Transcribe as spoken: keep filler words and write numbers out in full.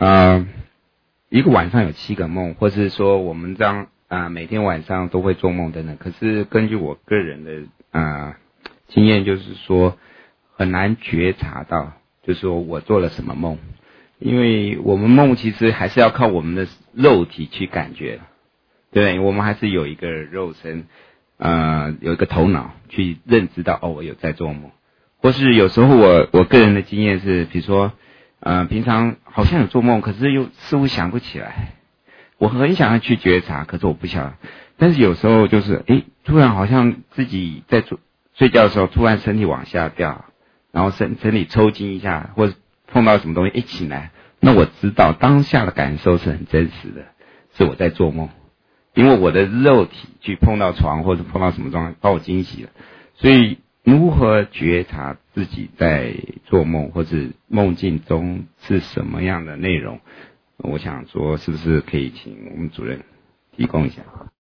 呃，一个晚上有七个梦，或是说我们这样啊、呃、每天晚上都会做梦等等。可是根据我个人的啊、呃、经验，就是说很难觉察到，就是说我做了什么梦，因为我们梦其实还是要靠我们的肉体去感觉，对，我们还是有一个肉身，呃，有一个头脑去认知到哦，我有在做梦，或是有时候我我个人的经验是，比如说。呃，平常好像有做梦，可是又似乎想不起来。我很想要去觉察，可是我不想。但是有时候就是，诶，突然好像自己在做睡觉的时候，突然身体往下掉，然后身身体抽筋一下，或者碰到什么东西一起来，那我知道当下的感受是很真实的，是我在做梦，因为我的肉体去碰到床或者碰到什么状态，把我惊喜了，所以。如何觉察自己在做梦或者梦境中是什么样的内容？我想说，是不是可以请我们主任提供一下？